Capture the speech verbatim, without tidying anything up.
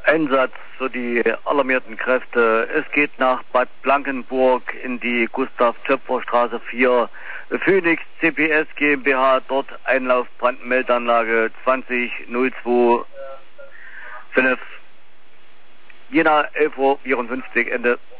Einsatz für die alarmierten Kräfte. Es geht nach Bad Blankenburg in die Gustav-Töpfer-Straße vier. Phoenix C P S GmbH, dort Einlauf Brandmeldeanlage zwanzig null zwei fünf. Jena elf Uhr vierundfünfzig, Ende.